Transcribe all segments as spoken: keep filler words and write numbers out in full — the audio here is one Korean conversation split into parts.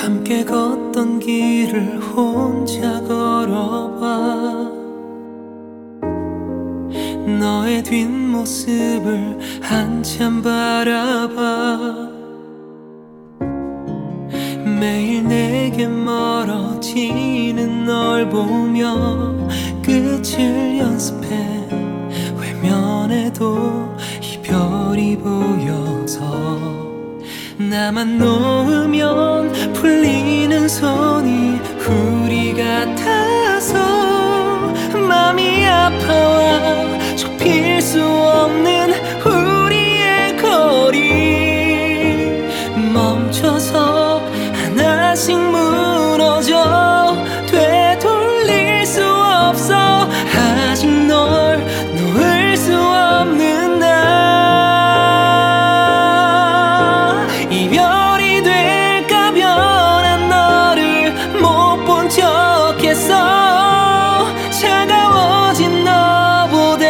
함께 걷던 길을 혼자 걸어봐. 너의 뒷모습을 한참 바라봐. 매일 내게 멀어지는 널 보며 끝을 연습해. 외면해도 이별이 보여서 나만 놓으면 풀리는 손이 우리 같아서 맘이 아파와 좁힐 수 없는 우리의 거리. 멈춰서 하나씩 무너져 되돌릴 수 없어. 아직 널 놓을 수 없는 나. 이별이 될까 변한 너를 못 본 척했어. 차가워진 너보다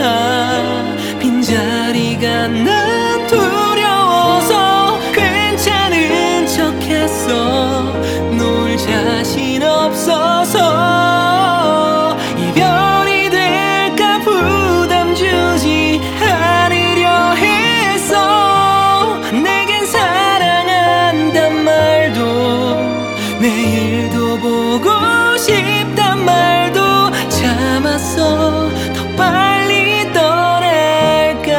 빈자리가 난 두려워서 괜찮은 척했어. 놓을 자신 없어서. 이별이 될까 부담 주지 않으려 했어. 내겐 사랑한단 말도 내일도 보고 싶단 말도 참았어. 더 빨리 떠날까.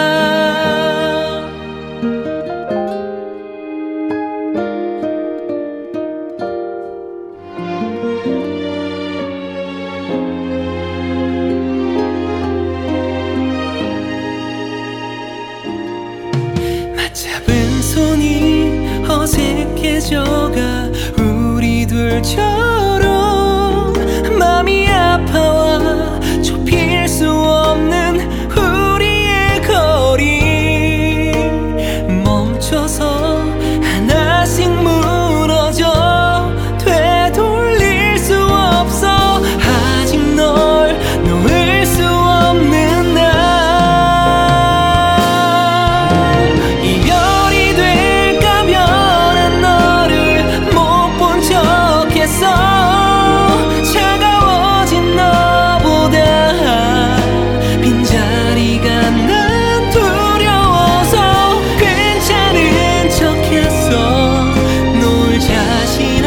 맞잡은 손이 어색해져가 우리 둘처럼 맘이 아파와 좁힐 수 없는 우리의 거리. 멈춰서 하나씩 무너져 되돌릴 수 없어. 아직 널 놓을 수 없는 나. 이별이 될까 변한 너를 못 본 척했어. 차가워진 너보다 빈자리가 난 두려워서 괜찮은 척했어. 놓을 자신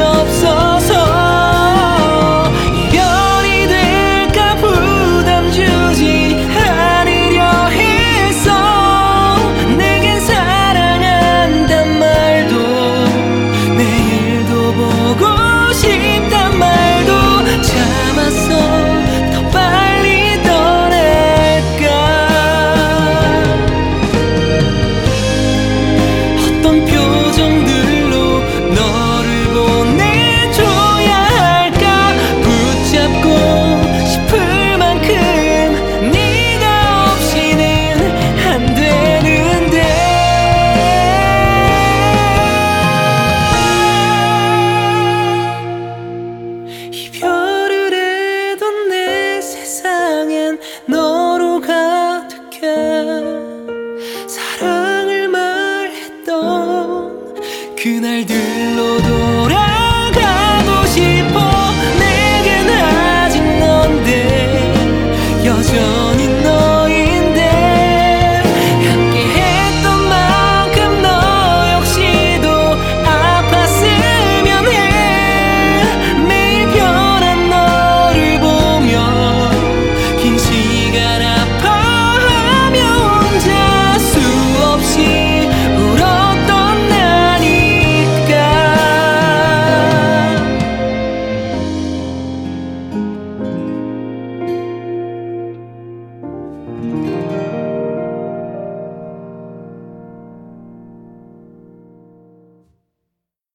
없어서. 이별이 될까 부담 주지 않으려 했어. 내겐 사랑한단 말도 내일도 보고 싶단 말도 참았어. 더 빨리 떠날까. 어떤 표정들로 너를 보내줘야 할까. 붙잡고 싶을 만큼 네가 없이는 안 되는데. 이별을 해도 내 세상엔 너로 가득해. 사랑을 말했던 그날들로 돌아